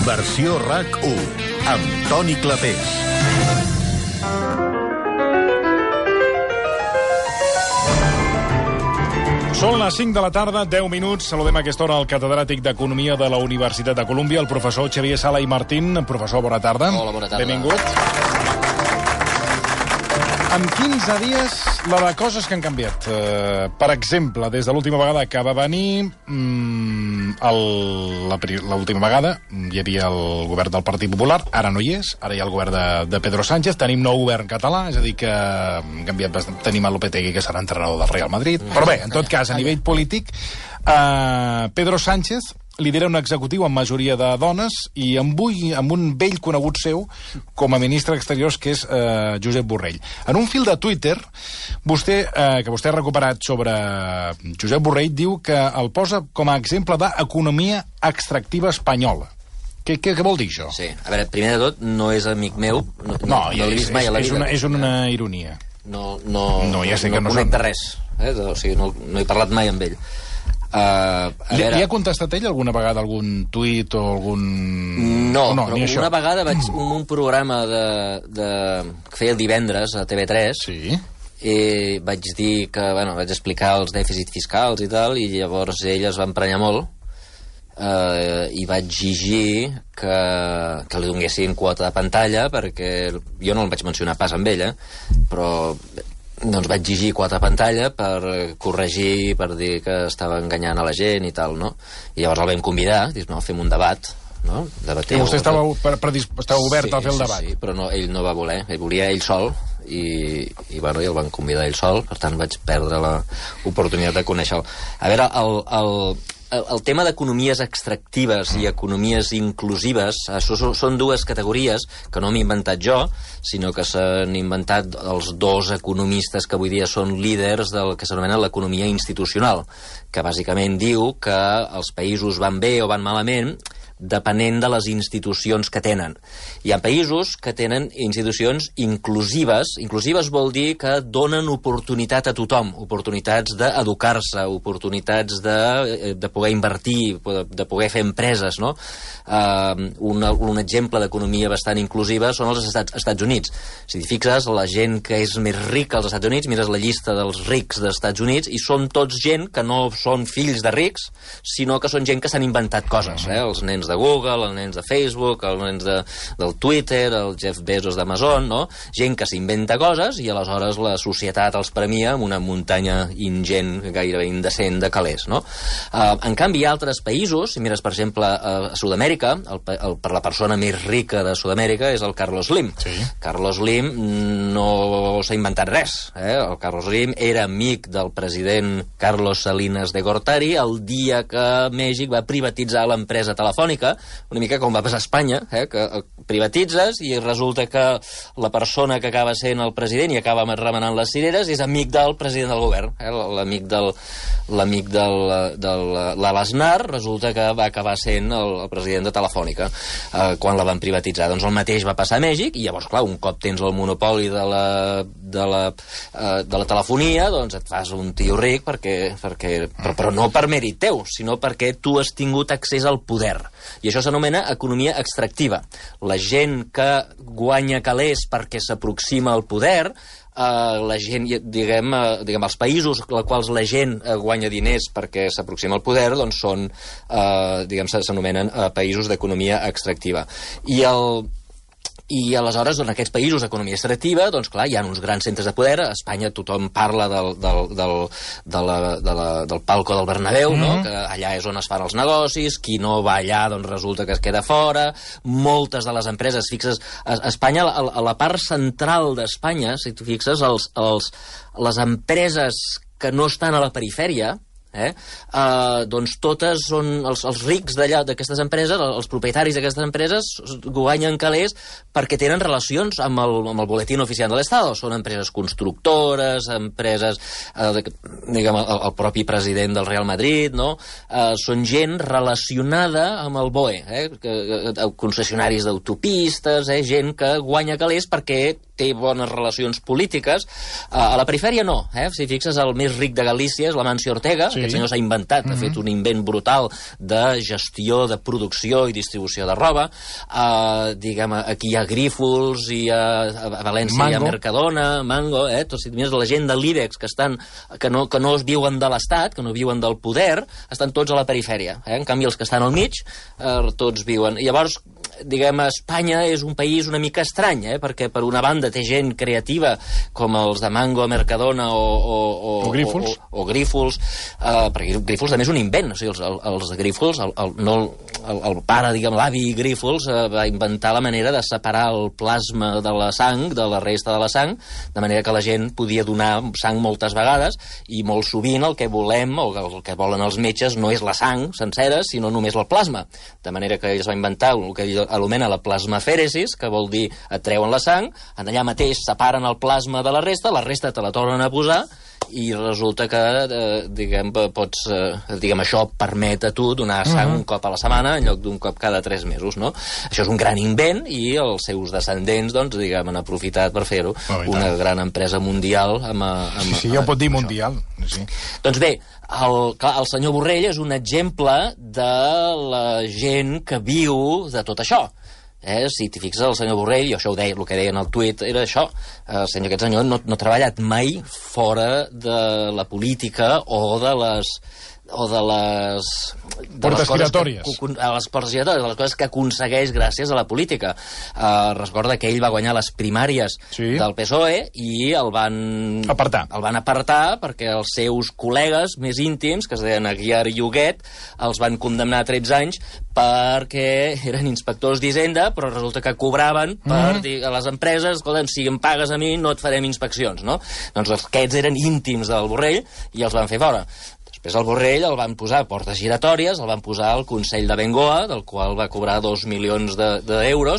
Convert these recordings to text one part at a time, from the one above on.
Versió RAC1 amb Toni Clapés. Són les 5 de la tarda, 10 minuts. Saludem a aquesta hora el catedràtic d'Economia de la Universitat de Colúmbia, el professor Xavier Sala i Martín. Professor, bona tarda. Hola, bona tarda. Benvingut. En 15 dies, la de coses que han canviat. Per exemple, des de l'última vegada que va venir, l'última vegada hi havia el govern del Partit Popular, ara no hi és, ara hi ha el govern de Pedro Sánchez, tenim nou govern català, és a dir que han canviat bastant. Tenim a Lopetegui, que serà entrenador del Real Madrid. Però bé, en tot cas, a nivell polític, Pedro Sánchez lidera un executiu amb majoria de dones i amb un vell conegut seu com a ministre d'Exteriors, que és Josep Borrell. En un fil de Twitter, que vostè ha recuperat sobre Josep Borrell, diu que el posa com a exemple d'economia extractiva espanyola. Què vol dir això? Sí, a veure, primer de tot, no és amic meu. No l'he vist mai a la vida. És una ironia. No ja sé que no conec de res. O sigui, no he parlat mai amb ell. Li ha contestat ell alguna vegada algun tuit o algun... No, però una vegada vaig un programa que feia el divendres a TV3, sí, i vaig dir que, vaig explicar els dèficits fiscals i tal, i llavors ell es va emprenyar molt, i va exigir que li donessin quota de pantalla, perquè jo no el vaig mencionar pas amb ella, però... doncs vaig exigir quota pantalla per corregir, per dir que estava enganyant a la gent i tal, no? I llavors el vam convidar, dius, no, fem un debat, no? Debateu. Vostè estava obert a fer el debat. Sí, però ell no va voler, ell volia ell sol, i el van convidar ell sol, per tant vaig perdre l'oportunitat de conèixer-lo. A veure, el tema d'economies extractives i economies inclusives, això són dues categories que no m'he inventat jo, sinó que s'han inventat els dos economistes que avui dia són líders del que s'anomena l'economia institucional, que bàsicament diu que els països van bé o van malament depenent de les institucions que tenen. Hi ha països que tenen institucions inclusives. Inclusives vol dir que donen oportunitat a tothom, oportunitats d'educar-se, oportunitats de poder invertir, de poder fer empreses, no? Un exemple d'economia bastant inclusiva són els Estats Units. Si t'hi fixes, la gent que és més rica als Estats Units, mires la llista dels rics dels Estats Units i són tots gent que no són fills de rics, sinó que són gent que s'han inventat coses, els nens de Google, els nens de Facebook, els nens del Twitter, el Jeff Bezos d'Amazon, no? Gent que s'inventa coses i aleshores la societat els premia amb una muntanya ingent, gairebé indecent de calés, no? En canvi, hi ha altres països, si mires, per exemple, a Sud-amèrica, per la persona més rica de Sud-amèrica és el Carlos Slim. Sí. Carlos Slim no s'ha inventat res. El Carlos Slim era amic del president Carlos Salinas de Gortari el dia que Mèxic va privatitzar l'empresa telefònica, una mica com va passar a Espanya, que privatitzes i resulta que la persona que acaba sent el president i acaba remenant les cireres és amic del president del govern. L'amic de l'Aznar resulta que va acabar sent el president de Telefònica quan la van privatitzar. Doncs el mateix va passar a Mèxic i llavors, clar, un cop tens el monopoli de la telefonia, doncs et fas un tio ric però no per mèrit teu, sinó perquè tu has tingut accés al poder. I això s'anomena economia extractiva. La gent que guanya calés perquè s'aproxima al poder, la gent, diguem, els països als quals la gent guanya diners perquè s'aproxima al poder, doncs són, s'anomenen països d'economia extractiva. I aleshores, en aquests països d'economia extractiva, doncs clar, hi ha uns grans centres de poder. A Espanya tothom parla del palco del Bernabéu, no? Que allà és on es fan els negocis, qui no va allà doncs resulta que es queda fora. Moltes de les empreses, fixes, a Espanya, a la part central d'Espanya, si tu fixes, les empreses que no estan a la perifèria, doncs totes són els rics d'allà, d'aquestes empreses, els propietaris d'aquestes empreses guanyen calés perquè tenen relacions amb el boletín oficial de l'Estat. Són empreses constructores, empreses, diguem, el propi president del Real Madrid, no? Són gent relacionada amb el BOE, concessionaris d'autopistes, gent que guanya calés perquè té bones relacions polítiques. A la perifèria no, si fixes, el més ric de Galícia és l'Amancio Ortega. Aquest senyor s'ha inventat, ha fet un invent brutal de gestió, de producció i distribució de roba. Diguem, aquí hi ha Grífols, i a València hi ha Mercadona, Mango, tots, si mires la gent de l'IBEX que no es viuen de l'Estat, que no viuen del poder, estan tots a la perifèria. En canvi, els que estan al mig, tots viuen. Llavors, diguem, Espanya és un país una mica estrany, perquè per una banda té gent creativa com els de Mango, Mercadona o Grífols, perquè Grífols també és un invent, o sigui, els Grífols, el pare, diguem, l'avi Grífols va inventar la manera de separar el plasma de la sang, de la resta de la sang, de manera que la gent podia donar sang moltes vegades, i molt sovint el que volem, o el que volen els metges, no és la sang sencera, sinó només el plasma. De manera que ell es va inventar el que ell anomena la plasmafèresis, que vol dir et treuen la sang, allà mateix separen el plasma de la resta te la tornen a posar, i resulta que, diguem, això permet a tu donar sang un cop a la setmana en lloc d'un cop cada 3 mesos, no? Això és un gran invent, i els seus descendents, doncs, diguem, han aprofitat per fer-ho una gran empresa mundial Sí, ja ho pot dir mundial. Sí. Doncs bé, el senyor Borrell és un exemple de la gent que viu de tot això. Si t'hi fixes, el senyor Borrell, i això ho deia, el que deia en el tuit era això, aquest senyor no ha treballat mai fora de la política o de les portes giratòries. Les portes giratòries, de les coses que aconsegueix gràcies a la política. Recorda que ell va guanyar les primàries del PSOE i el van apartar perquè els seus col·legues més íntims, que es deien Aguiar i Huguet, els van condemnar a 13 anys perquè eren inspectors d'Hisenda, però resulta que cobraven per dir a les empreses, escolta, si em pagues a mi no et farem inspeccions, no? Doncs aquests eren íntims del Borrell i els van fer fora. Després el Borrell el van posar a portes giratòries, el van posar al Consell de Bengoa, del qual va cobrar 2 milions d'euros.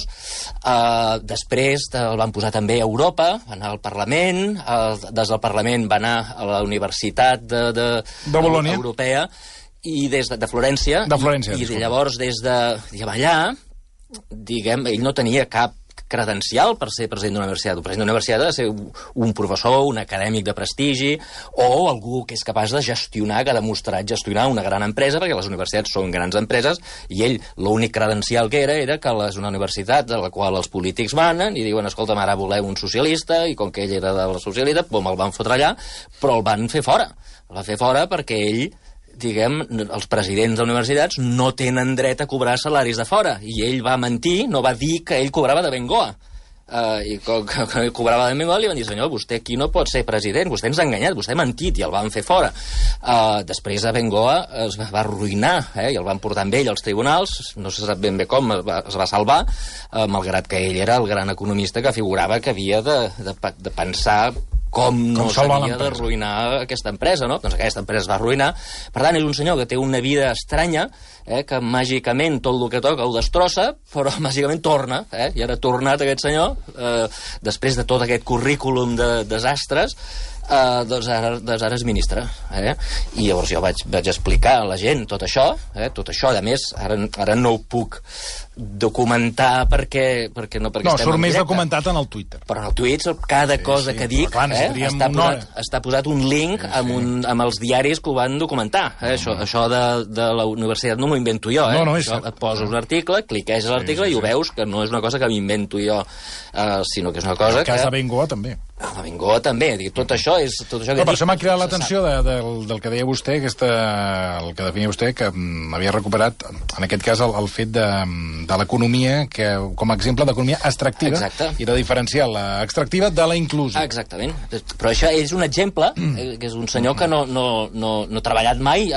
Després el van posar també a Europa, va anar al Parlament, des del Parlament va anar a la Universitat de Bolònia Europea, i des de Florència, i llavors des de allà, diguem, ell no tenia cap credencial per ser president d'una universitat. El president d'una universitat ha de ser un professor, un acadèmic de prestigi, o algú que és capaç de gestionar, que ha demostrat gestionar una gran empresa, perquè les universitats són grans empreses, i ell, l'únic credencial que era que és una universitat de la qual els polítics manen i diuen, escolta, ara voleu un socialista, i com que ell era de la socialista, el van fotre allà, però el van fer fora. El va fer fora perquè ell, diguem, els presidents d'universitats no tenen dret a cobrar salaris de fora, i ell va mentir, no va dir que ell cobrava de Bengoa. I com que cobrava de Bengoa li van dir, senyor, vostè aquí no pot ser president, vostè ens ha enganyat, vostè ha mentit, i el van fer fora. Després a Bengoa es va arruïnar, i el van portar amb ell als tribunals, no se sap ben bé com es va salvar, malgrat que ell era el gran economista que figurava que havia de pensar com no s'havia d'arruïnar aquesta empresa, no? Doncs aquesta empresa es va arruïnar. Per tant, és un senyor que té una vida estranya, que màgicament tot el que toca ho destrossa, però màgicament torna, i ara ha tornat aquest senyor, després de tot aquest currículum de desastres, doncs ara és ministre. I llavors jo vaig explicar a la gent tot això, a més, ara no ho puc documentar perquè no surt més documentat en el Twitter. Però en el Twitter cada cosa que dic està posat un link amb els diaris que ho van documentar. Això de la universitat no m'ho invento jo. Et poses un article, cliqueges l'article i ho veus, que no és una cosa que m'invento jo, sinó que és una cosa que... El cas de Bengoa també. A Bengoa també, tot això és... Per això m'ha cridat l'atenció del que deia vostè, el que definia vostè, que havia recuperat, en aquest cas, el fet de l'economia com a exemple d'economia extractiva. Exacte. I de diferenciar l'extractiva de la inclusiva. Exactament. Però això és un exemple, que és un senyor que no ha treballat mai,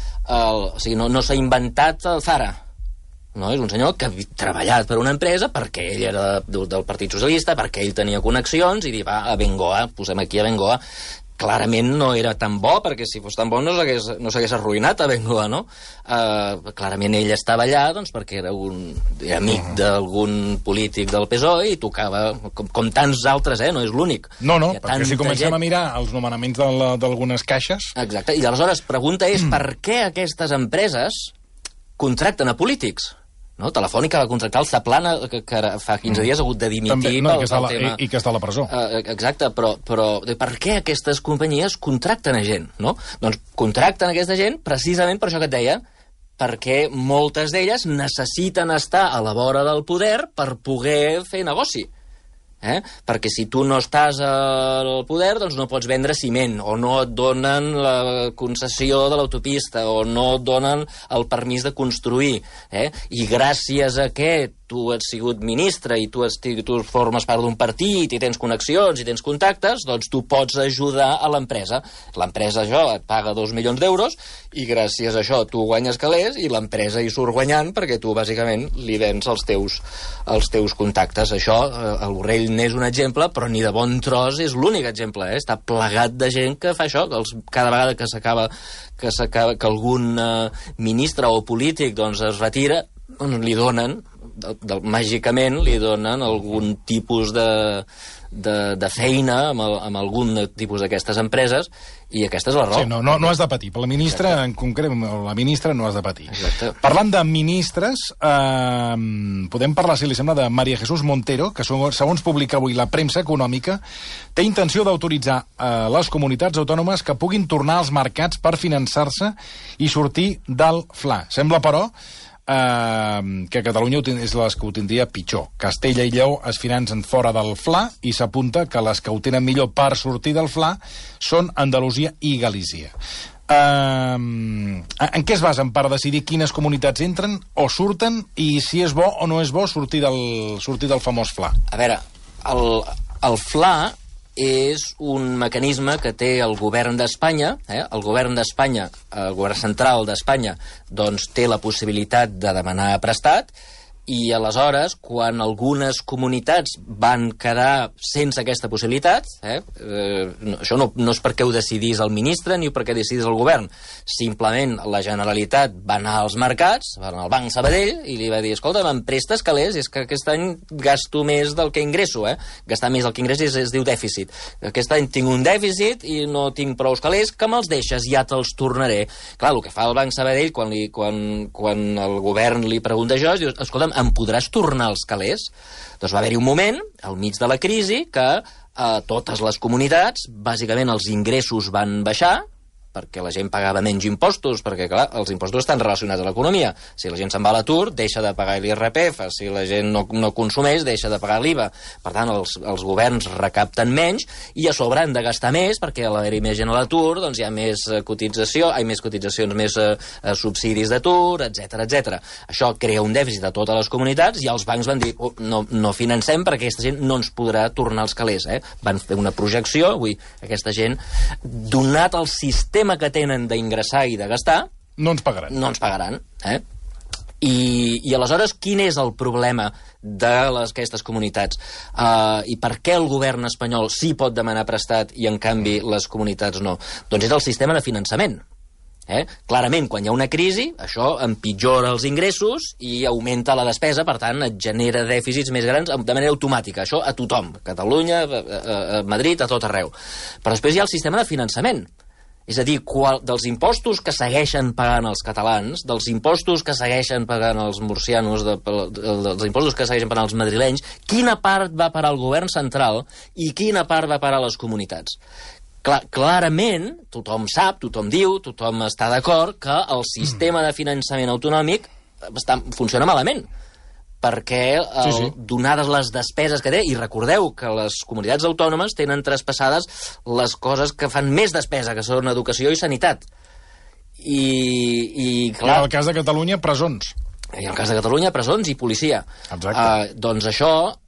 o sigui, no s'ha inventat el Zara. No, és un senyor que ha treballat per una empresa perquè ell era del Partit Socialista, perquè ell tenia connexions, i dir, va, a Bengoa, posem aquí a Bengoa. Clarament no era tan bo, perquè si fos tan bo no s'hagués arruïnat a Bengoa, no? Clarament ell estava allà doncs, perquè era amic d'algun polític del PSOE i tocava, com tants altres, no és l'únic. No, perquè si comencem a mirar els nomenaments d'algunes caixes... Exacte, i aleshores pregunta és per què aquestes empreses contracten a polítics? no? Telefònica va contractar el Zaplana, que fa 15 dies ha hagut de dimitir pel tema. I que està a la presó. Exacte, però per què aquestes companyies contracten a gent, no? Doncs contracten aquesta gent precisament per això que et deia, perquè moltes d'elles necessiten estar a la vora del poder per poder fer negoci. Perquè si tu no estàs al poder, doncs no pots vendre ciment, o no et donen la concessió de l'autopista, o no et donen el permís de construir. I gràcies a què tu has sigut ministre i tu formes part d'un partit i tens connexions i tens contactes, doncs tu pots ajudar a l'empresa. L'empresa, això, et paga 2 milions d'euros i gràcies a això tu guanyes calés i l'empresa hi surt guanyant perquè tu, bàsicament, li vens els teus contactes. Això, el Borrell n'és un exemple, però ni de bon tros és l'únic exemple. Està plegat de gent que fa això, cada vegada que algun ministre o polític doncs, es retira, doncs li donen, màgicament li donen algun tipus de feina amb algun tipus d'aquestes empreses, i aquesta és la raó. Sí, no has de patir. Per la ministra, en concret, la ministra no has de patir. Exacte. Parlant de ministres, podem parlar, si li sembla, de María Jesús Montero, que segons publica avui la premsa econòmica, té intenció d'autoritzar les comunitats autònomes que puguin tornar als mercats per finançar-se i sortir del FLA. Sembla, però, que Catalunya és les que ho tindria pitjor. Castella i Lleó es financen fora del FLA i s'apunta que les que ho tenen millor per sortir del FLA són Andalusia i Galícia. En què es basen per decidir quines comunitats entren o surten i si és bo o no és bo sortir del famós FLA? A veure, el FLA és un mecanisme que té el govern d'Espanya. El govern d'Espanya, el govern central d'Espanya, doncs té la possibilitat de demanar prestat, i aleshores, quan algunes comunitats van quedar sense aquesta possibilitat, això no és perquè ho decidís el ministre ni perquè decidís el govern, simplement la Generalitat va anar als mercats, va anar al Banc Sabadell i li va dir, escolta, me'n prestes calés, és que aquest any gasto més del que ingresso, gastar més del que ingresso es diu dèficit. Aquest any tinc un dèficit i no tinc prous calés, que me'ls deixes, ja te'ls tornaré. Clar, el que fa el Banc Sabadell quan el govern li pregunta això, és dir, escolta, em podràs tornar els calés? Doncs va haver-hi un moment, al mig de la crisi, que totes les comunitats, bàsicament els ingressos van baixar, perquè la gent pagava menys impostos, perquè, clar, els impostos estan relacionats a l'economia. Si la gent se'n va a l'atur, deixa de pagar l'IRPF. Si la gent no consumeix, deixa de pagar l'IVA. Per tant, els governs recapten menys i a sobre han de gastar més, perquè a l'haver-hi més gent a l'atur, doncs hi ha més cotitzacions, més subsidis d'atur, etc. Això crea un dèficit a totes les comunitats i els bancs van dir, no financem perquè aquesta gent no ens podrà tornar els calés. Van fer una projecció, aquesta gent, donat el sistema que tenen d'ingressar i de gastar, no ens pagaran. I aleshores, quin és el problema d'aquestes comunitats? I per què el govern espanyol sí pot demanar prestat i, en canvi, les comunitats no? Doncs és el sistema de finançament. Clarament, quan hi ha una crisi, això empitjora els ingressos i augmenta la despesa, per tant, et genera dèficits més grans de manera automàtica. Això a tothom, a Catalunya, a Madrid, a tot arreu. Però després hi ha el sistema de finançament. És a dir, dels impostos que segueixen pagant els catalans, dels impostos que segueixen pagant els murcianos, dels impostos que segueixen pagant els madrilenys, quina part va parar al govern central i quina part va parar a les comunitats? Clarament, tothom sap, tothom diu, tothom està d'acord que el sistema de finançament autonòmic funciona malament, perquè donades les despeses que té, i recordeu que les comunitats autònomes tenen traspassades les coses que fan més despesa, que són educació i sanitat. I clar... I en el cas de Catalunya, presons. I en el cas de Catalunya, presons i policia. Exacte. Doncs això,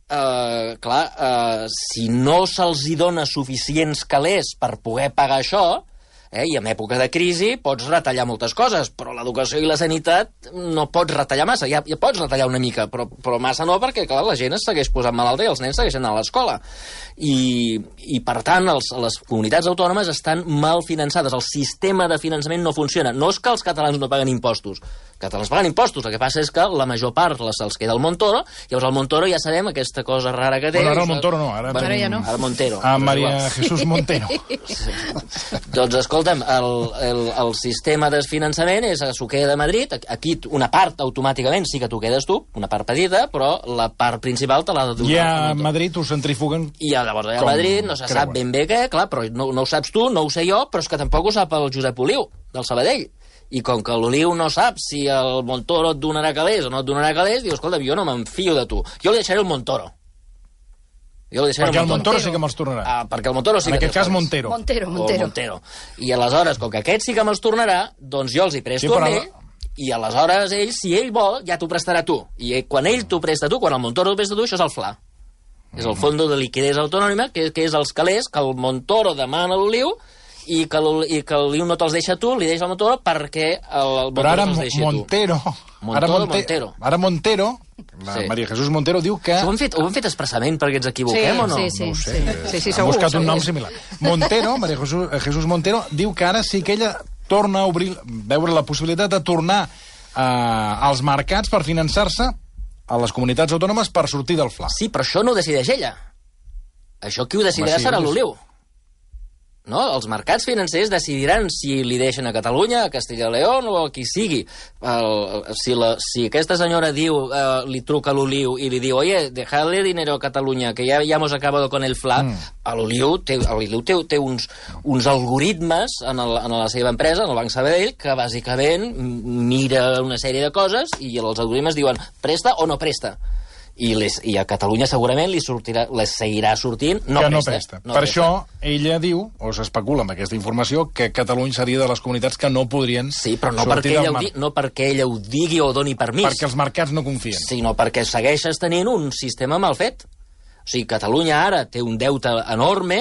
si no se'ls hi dona suficients calés per poder pagar això, i en època de crisi pots retallar moltes coses, però l'educació i la sanitat no pots retallar massa. Ja pots retallar una mica, però massa no, perquè clar, la gent es segueix posant malalta i els nens segueixen anant a l'escola. I per tant, les comunitats autònomes estan mal finançades. El sistema de finançament no funciona. No és que els catalans no paguen impostos, catalans paguen impostos. El que passa és que la major part els queda el Montoro, llavors el Montoro ja sabem aquesta cosa rara que té. Bueno, ara el Montoro no, ara ja no. Ara Montero. Maria Jesús Montero. Doncs escolta'm, el sistema de finançament s'ho queda de Madrid, aquí una part automàticament sí que t'ho quedes tu, una part petita, però la part principal te l'ha de donar. I a Madrid ho centrifuguen. I llavors a Madrid no se sap ben bé què, clar, però no ho saps tu, no ho sé jo, però és que tampoc ho sap el Josep Oliu, del Sabadell. I com que l'Oliu no sap si el Montoro et donarà calés o no et donarà calés, diu, escolta, jo no me'n fio de tu. Jo li deixaré el Montoro. Perquè el Montoro sí que me'ls tornarà. Perquè el Montoro sí que... En aquest cas, Montero. Montero. I aleshores, com que aquest sí que me'ls tornarà, doncs jo els hi presto a ell, i aleshores ell, si ell vol, ja t'ho prestarà tu. I quan ell t'ho presta tu, quan el Montoro t'ho presta tu, això és el FLA. És el Fondo de Liquidez Autonòmica, que és els calés que el Montoro demana a l'Oliu, i que l'Oliu no te'ls deixa tu, li deixa el Montoro perquè el Montoro te'ls deixa tu. Ara Montero, Maria Jesús Montero, diu que... Ho hem fet expressament perquè ens equivoquem o no? Sí, no ho sé. Sí, ha buscat un nom similar. Montero, Maria Jesús Montero, diu que ara sí que ella torna a veure la possibilitat de tornar als mercats per finançar-se a les comunitats autònomes per sortir del FLA. Sí, però això no ho decideix ella. Això qui ho decidirà serà l'Oliu. No? Els mercats financers decidiran si li deixen a Catalunya, a Castilla y León o a qui sigui. Si aquesta senyora diu, li truca a l'Oliu i li diu, oye, dejadle dinero a Catalunya, que ya hemos acabado con el FLA, l'Oliu té uns algoritmes en la seva empresa, en el Banc Sabadell, que bàsicament mira una sèrie de coses i els algoritmes diuen presta o no presta. I a Catalunya segurament les seguirà sortint no presta. Per això ella diu, o s'especula amb aquesta informació, que Catalunya seria de les comunitats que no podrien sortir del marc. No perquè ella ho digui o doni permís. Perquè els mercats no confien. Sinó perquè segueixes tenint un sistema mal fet. O sigui, Catalunya ara té un deute enorme...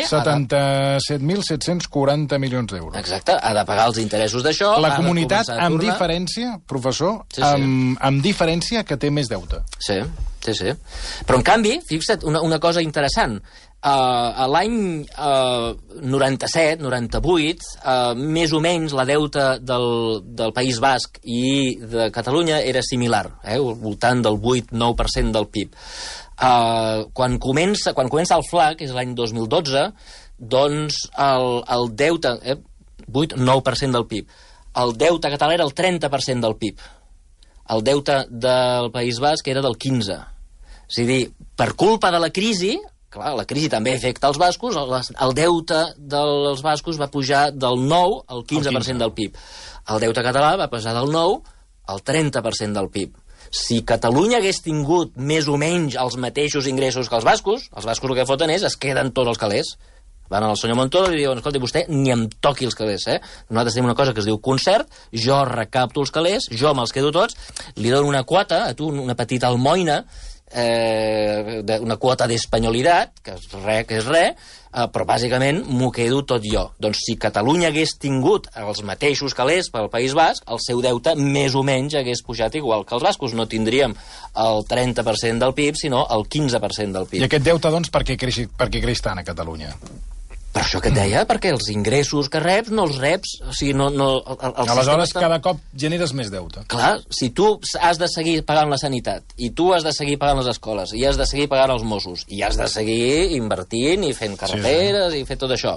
77.740 milions d'euros. Exacte, ha de pagar els interessos d'això... La comunitat, amb diferència, professor, amb diferència que té més deute. Sí. Però, en canvi, fixa't, una cosa interessant. A l'any 97, 98, més o menys la deuta del País Basc i de Catalunya era similar, al voltant del 8-9% del PIB. Quan comença el FLA, que és l'any 2012, doncs el deute... 8-9% del PIB. El deute català era el 30% del PIB. El deute del País Basc era del 15%. És a dir, per culpa de la crisi, clar, la crisi també afecta els bascos, el deute dels bascos va pujar del 9 al 15% del PIB. El deute català va passar del 9 al 30% del PIB. Si Catalunya hagués tingut més o menys els mateixos ingressos que els bascos el que foten es queden tots els calés. Van al senyor Montoro i li diuen, escolta, vostè ni em toqui els calés, Nosaltres tenim una cosa que es diu concert, jo recapto els calés, jo me'ls quedo tots, li dono una quota, a tu, una petita almoina, una quota d'espanyolitat, que és res, però bàsicament m'ho quedo tot jo. Doncs si Catalunya hagués tingut els mateixos calés pel País Basc, el seu deute més o menys hagués pujat igual que els bascos. No tindríem el 30% del PIB, sinó el 15% del PIB. I aquest deute, doncs, per què creix tant a Catalunya? Per això que et deia, perquè els ingressos que reps no els reps... O sigui, aleshores, cada cop generes més deute. Clar, si tu has de seguir pagant la sanitat, i tu has de seguir pagant les escoles, i has de seguir pagant els Mossos, i has de seguir invertint i fent carreteres i fer tot això...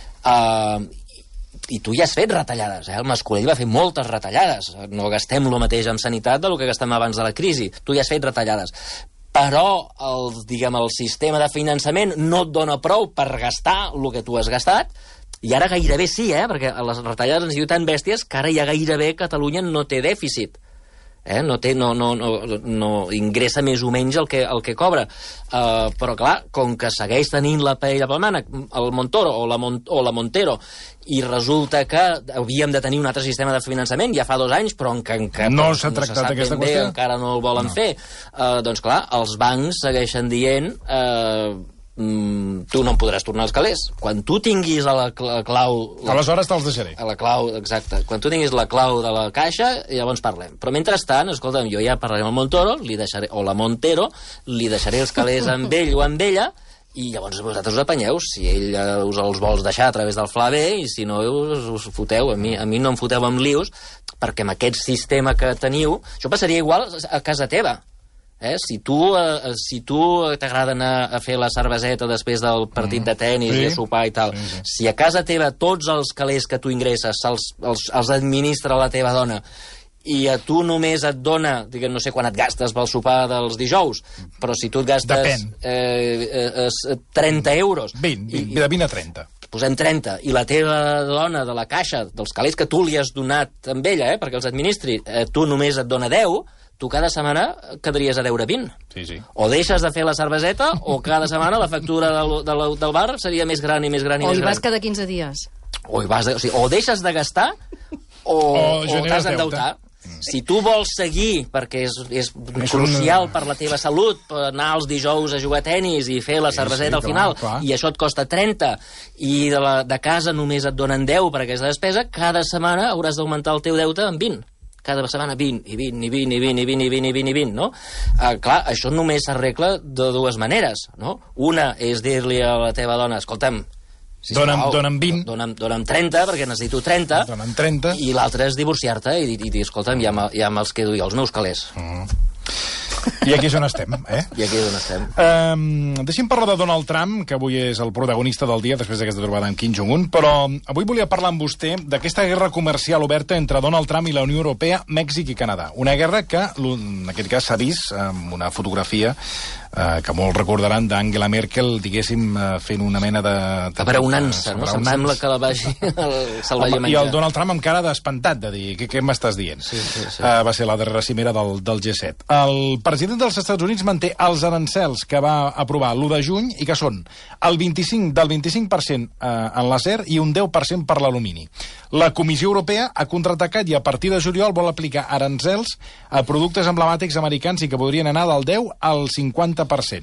I tu ja has fet retallades, El Mascolell va fer moltes retallades. No gastem el mateix en sanitat del que gastem abans de la crisi. Tu ja has fet retallades. Però el sistema de finançament no et dona prou per gastar el que tu has gastat, i ara gairebé sí, perquè les retallades han sigut tan bèsties que ara ja gairebé Catalunya no té dèficit. No ingressa més o menys el que cobra. Però, clar, com que segueix tenint la paella pel mànec, el Montoro o la Montero, i resulta que havíem de tenir un altre sistema de finançament ja fa 2 anys, però encara no s'ha tractat aquesta qüestió, encara no el volen fer. Doncs, clar, els bancs segueixen dient... tu no em podràs tornar els calés. Quan tu tinguis la clau... Aleshores te'ls deixaré. La clau, exacte. Quan tu tinguis la clau de la caixa, llavors parlem. Però mentrestant, escolta'm, jo ja parlaré amb el Montoro, o la Montero, li deixaré els calés amb ell o amb ella, i llavors vosaltres us apanyeu, si ell us els vols deixar a través del Fla bé, i si no us foteu, a mi no em foteu amb lius, perquè amb aquest sistema que teniu, això passaria igual a casa teva. Si tu t'agrada anar a fer la cerveseta després del partit de tennis i a sopar i tal, si a casa teva tots els calés que tu ingresses els administra la teva dona i a tu només et dona, diguem, no sé quan et gastes pel sopar dels dijous, però si tu et gastes 30 euros... 20, de 20 a 30. Posem 30, i la teva dona de la caixa, dels calés que tu li has donat amb ella, perquè els administri, tu només et dona 10, tu cada setmana quedaries a deure 20. Sí. O deixes de fer la cerveseta, o cada setmana la factura del bar seria més gran i més gran i més gran. O hi vas cada 15 dies. O deixes de gastar, o t'has d'endeutar. Si tu vols seguir, perquè és crucial per la teva salut, per anar els dijous a jugar a tenis i fer la cerveseta al final, i això et costa 30, i de casa només et donen 10 per aquesta despesa, cada setmana hauràs d'augmentar el teu deute en 20. Cada setmana 20, i 20, i 20, i 20, i 20, i 20, i 20, i 20, no? Clar, això només s'arregla de dues maneres, no? Una és dir-li a la teva dona, escolta'm, Dona'm 20. Dona'm 30, perquè necessito 30. Dona'm 30. I l'altre és divorciar-te i dir, escolta'm, ja me'ls quedo jo, els meus calés. I aquí és on estem, I aquí és on estem. Deixi'm parlar de Donald Trump, que avui és el protagonista del dia, després d'aquesta trobada amb Kim Jong-un, però avui volia parlar amb vostè d'aquesta guerra comercial oberta entre Donald Trump i la Unió Europea, Mèxic i Canadà. Una guerra que, en aquest cas, s'ha vist amb una fotografia que molts recordaran d'Angela Merkel, diguéssim, fent una mena de... A veure, un ansa, no? Se'm sembla que se'l vagi a menjar. I el Donald Trump amb cara d'espantat, de dir, què m'estàs dient? Sí. Va ser la darrera cimera del G7. El president dels Estats Units manté els arancels que va aprovar l'1 de juny i que són del 25% en l'acer i un 10% per l'alumini. La Comissió Europea ha contraatacat i a partir de juliol vol aplicar arancels a productes emblemàtics americans i que podrien anar del 10 al 50%.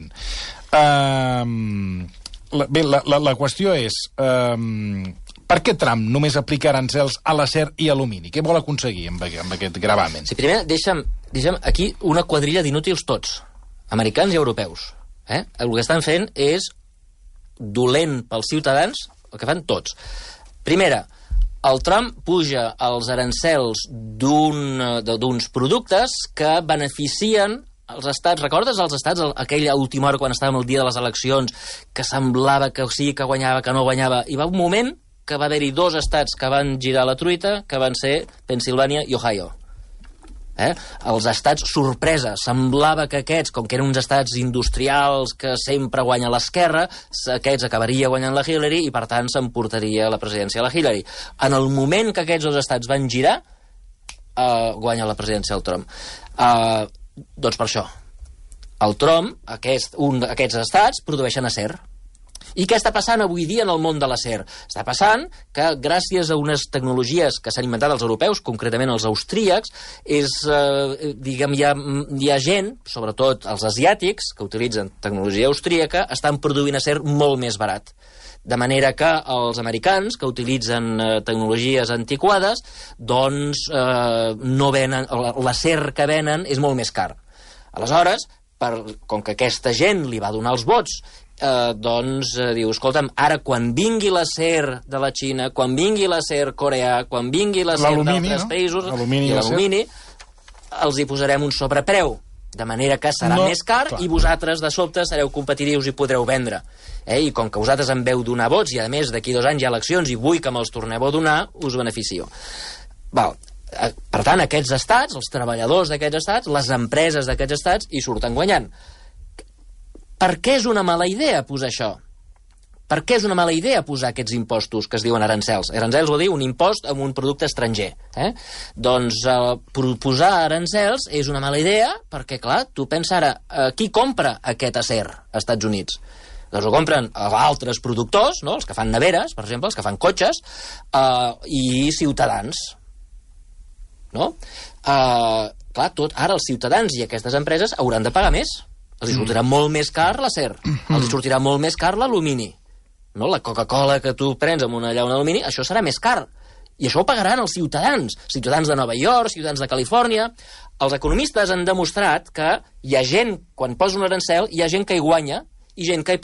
Bé, la qüestió és per què Trump només aplica arancels a l'acer i alumini? Què vol aconseguir amb aquest gravamen? Sí, primer, deixa'm aquí una quadrilla d'inútils tots, americans i europeus. El que estan fent és dolent pels ciutadans, el que fan tots. Primera, el Trump puja els arancels d'uns productes que beneficien els estats. Recordes els estats, aquella última hora quan estàvem el dia de les eleccions, que semblava que sí, que guanyava, que no guanyava? Hi va un moment que va haver-hi 2 estats que van girar la truita, que van ser Pennsilvània i Ohio. Els estats sorpresa. Semblava que aquests, com que eren uns estats industrials que sempre guanya l'esquerra, aquests acabaria guanyant la Hillary i, per tant, s'emportaria la presidència a la Hillary. En el moment que aquests 2 estats van girar, guanya la presidència el Trump. Doncs per això. El Trump, aquests estats, produeixen acer. I què està passant avui dia en el món de l'acer? Està passant que, gràcies a unes tecnologies que s'han inventat els europeus, concretament els austríacs, hi ha gent, sobretot els asiàtics, que utilitzen tecnologia austríaca, estan produint acer molt més barat. De manera que els americans, que utilitzen tecnologies antiquades, doncs no venen, l'acer que venen és molt més car. Aleshores, com que aquesta gent li va donar els vots, doncs diu, escolta'm, ara quan vingui l'acer de la Xina, quan vingui l'acer coreà, quan vingui l'acer d'altres països, i l'alumini, els hi posarem un sobrepreu, de manera que serà més car i vosaltres de sobte sereu competitius i podreu vendre. I com que vosaltres em veu donar vots i a més d'aquí 2 anys hi ha eleccions i vull que me'ls torneu a donar, us beneficio. Per tant, aquests estats, els treballadors d'aquests estats, les empreses d'aquests estats hi surten guanyant. Per què és una mala idea posar això? Per què és una mala idea posar aquests impostos que es diuen arancels? Arancels vol dir un impost amb un producte estranger. Doncs posar arancels és una mala idea perquè, clar, tu pensa ara, qui compra aquest acer als Estats Units? Doncs ho compren altres productors, no? Els que fan neveres, per exemple, els que fan cotxes, i ciutadans. No? Clar, ara els ciutadans i aquestes empreses hauran de pagar més. Els sortirà molt més car l'acer, els sortirà molt més car l'alumini. No? La Coca-Cola que tu prens amb una llauna d'alumini, això serà més car. I això ho pagaran els ciutadans de Nova York, ciutadans de Califòrnia. Els economistes han demostrat que hi ha gent, quan posa un arancel, hi ha gent que hi guanya i gent que hi perd.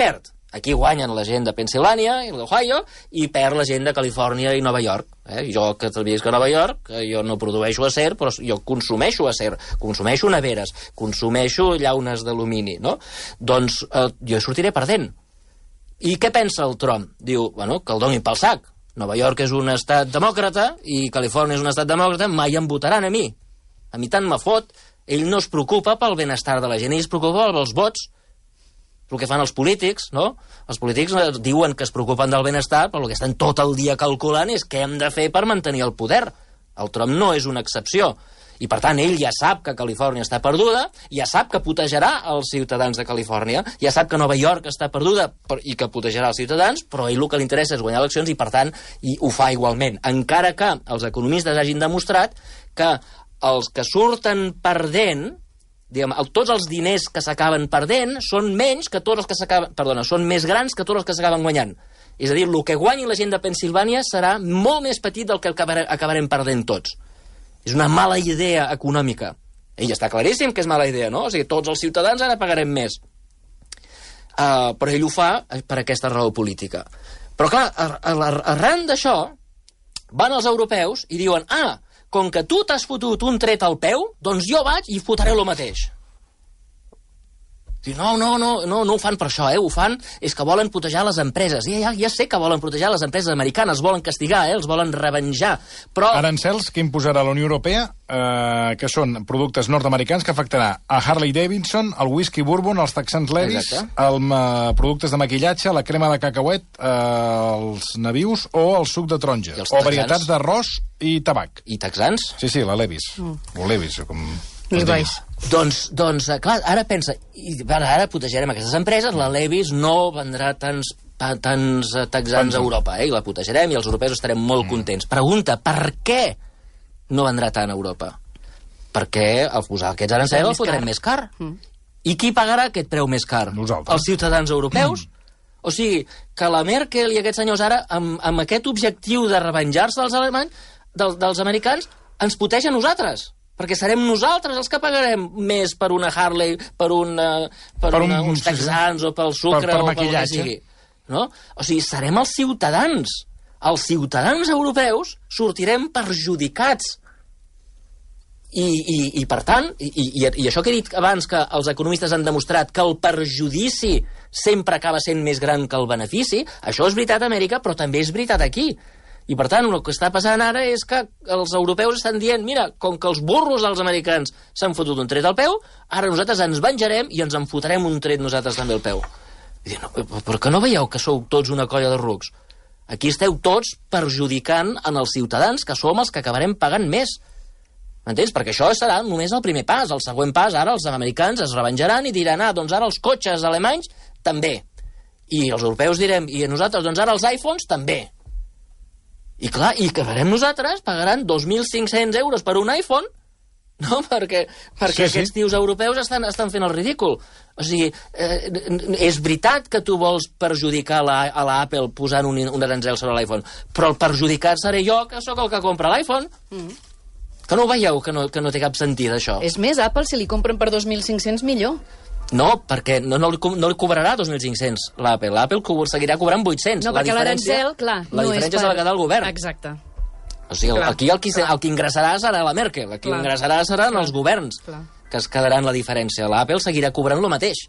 Aquí guanyen la gent de Pennsilvània i d'Ohio i perd la gent de Califòrnia i Nova York. Jo, que t'havies que a Nova York, jo no produeixo acer, però jo consumeixo acer, consumeixo neveres, consumeixo llaunes d'alumini, no? Doncs jo sortiré perdent. I què pensa el Trump? Diu, bueno, que el donin pel sac. Nova York és un estat demòcrata i Califòrnia és un estat demòcrata, mai em votaran a mi. A mi tant me fot. Ell no es preocupa pel benestar de la gent, ell es preocupa pels vots. El que fan els polítics, no? Els polítics diuen que es preocupen del benestar, però el que estan tot el dia calculant és què hem de fer per mantenir el poder. El Trump no és una excepció. I, per tant, ell ja sap que Califòrnia està perduda, ja sap que putejarà els ciutadans de Califòrnia, ja sap que Nova York està perduda i que putejarà els ciutadans, però a ell el que li interessa és guanyar eleccions i, per tant, ho fa igualment. Encara que els economistes hagin demostrat que els que surten perdent, diguem, tots els diners que s'acaben perdent són menys que tots els que s'acaben... Perdona, són més grans que tots els que s'acaben guanyant. És a dir, el que guanyi la gent de Pennsilvània serà molt més petit del que acabarem perdent tots. És una mala idea econòmica. I està claríssim que és mala idea, no? O sigui, tots els ciutadans ara pagarem més. Però ell ho fa per aquesta raó política. Però, clar, arran d'això, van els europeus i diuen com que tu t'has fotut un tret al peu, doncs jo vaig i fotré el mateix. Diu, no ho fan per això, ho fan, és que volen protejar les empreses. Ja sé que volen protejar les empreses americanes, volen castigar, els volen revenjar, però... Arancels que imposarà la Unió Europea, que són productes nord-americans que afectarà a Harley Davidson, el whisky bourbon, els texans Levis, productes de maquillatge, la crema de cacauet, els nabius o el suc de taronja, o varietats d'arròs i tabac. I texans? Sí, la Levis. O Levis, com... Doncs, clar, ara pensa, ara protegerem aquestes empreses, la Levis no vendrà tants texans a Europa, i la protegerem i els europeus estarem molt contents. Pregunta, per què no vendrà tant a Europa? Perquè al posar aquests arancels el fotrem més car. I qui pagarà aquest preu més car? Nosaltres. Els ciutadans europeus? O sigui, que la Merkel i aquests senyors ara, amb aquest objectiu de revenjar-se dels alemanys, dels americans, ens puteja a nosaltres. Perquè serem nosaltres els que pagarem més per una Harley, per uns texans o pel sucre o pel que sigui. No? O sigui, serem els ciutadans. Els ciutadans europeus sortirem perjudicats. I per tant, i això que he dit abans, que els economistes han demostrat que el perjudici sempre acaba sent més gran que el benefici, això és veritat a Amèrica, però també és veritat aquí. I, per tant, el que està passant ara és que els europeus estan dient, mira, com que els burros dels americans s'han fotut un tret al peu, ara nosaltres ens venjarem i ens en fotrem un tret nosaltres també al peu. I diuen, però que no veieu que sou tots una colla de rucs? Aquí esteu tots perjudicant en els ciutadans, que som els que acabarem pagant més. M'entens? Perquè això serà només el primer pas. El següent pas, ara els americans es revenjaran i diran, doncs ara els cotxes alemanys també. I els europeus direm, i nosaltres, doncs ara els iPhones també. I clar, i acabarem nosaltres, pagaran 2.500 euros per un iPhone, no? Perquè aquests tios europeus estan fent el ridícul. O sigui, és veritat que tu vols perjudicar a l'Apple posant un arancel sobre l'iPhone, però el perjudicat seré jo, que sóc el que compra l'iPhone. Que no ho veieu, que no té cap sentit, això? És més, Apple, si li compren per 2.500, millor. No, perquè no li cobrarà 2.500 l'Apple. L'Apple seguirà cobrant 800. No, perquè l'arancel, clar, la diferència és la que dà el govern. Exacte. O sigui, aquí el que ingressarà serà la Merkel, el que ingressarà seran els governs, que es quedaran la diferència. L'Apple seguirà cobrant el mateix.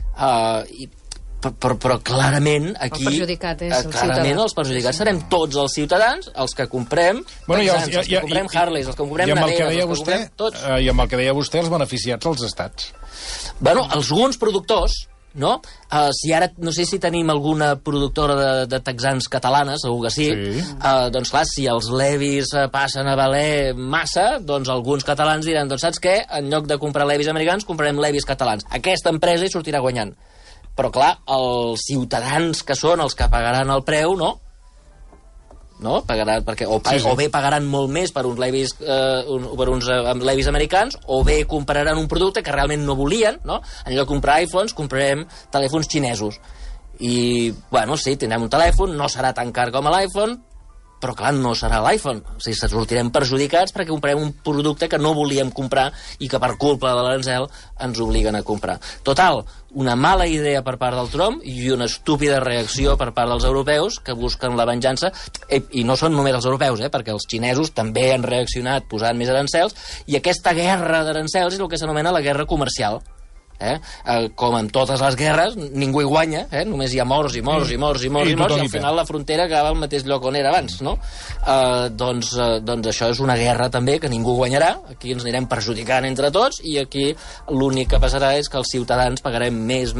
Però clarament aquí... Clarament els perjudicats serem tots els ciutadans, els que comprem texans, els que comprem Harleys, els que comprem neveres, els que comprem tots. I amb el que deia vostè, els beneficiats als estats. Bueno, alguns productors, no? Si ara, no sé si tenim alguna productora de texans catalanes, segur que sí. Doncs clar, si els Levis passen a valer massa, doncs alguns catalans diran, doncs saps què? En lloc de comprar Levis americans, comprarem Levis catalans. Aquesta empresa hi sortirà guanyant. Però clar, els ciutadans que són els que pagaran el preu, no? No? Pagaran, perquè o bé pagaran molt més per uns Levis, Levis americans, o bé compraran un producte que realment no volien, no? En lloc de comprar iPhones, comprarem telèfons xinesos. I, bueno, sí, tindrem un telèfon, no serà tan car com l'iPhone, però clar, no serà l'iPhone. O sigui, sortirem perjudicats perquè comprem un producte que no volíem comprar i que per culpa de l'arancel ens obliguen a comprar. Total, una mala idea per part del Trump i una estúpida reacció per part dels europeus que busquen la venjança, i no són només els europeus, perquè els xinesos també han reaccionat posant més arancels, i aquesta guerra d'arancels és el que s'anomena la guerra comercial. Com en totes les guerres, ningú hi guanya, només hi ha morts i morts i morts i morts, i al final la frontera acaba al mateix lloc on era abans, no? Doncs això és una guerra també que ningú guanyarà, aquí ens anirem perjudicant entre tots, i aquí l'únic que passarà és que els ciutadans pagarem més,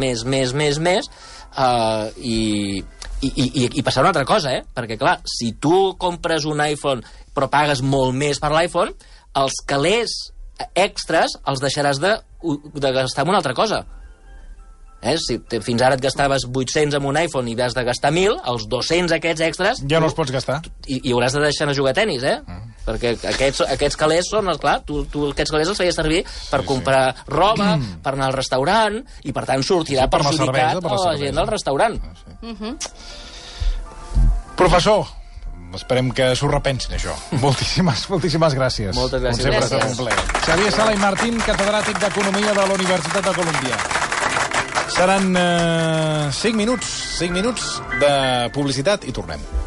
i passarà una altra cosa, perquè clar, si tu compres un iPhone però pagues molt més per l'iPhone, els calés extras els deixaràs de gastar en una altra cosa. Si fins ara et gastaves 800 amb un iPhone i has de gastar 1.000, els 200 aquests extras... Ja no els pots gastar. I hauràs de deixar anar a jugar a tenis, perquè aquests calés són, esclar, tu aquests calés els feies servir per comprar roba, per anar al restaurant, i per tant sortirà perjudicat a la gent del restaurant. Professor, esperem que s'ho repensin, això. Moltíssimes gràcies. Moltes gràcies. Com sempre ha estat un plaer. Xavier Sala i Martín, catedràtic d'Economia de la Universitat de Colúmbia. Seran 5 minuts de publicitat i tornem.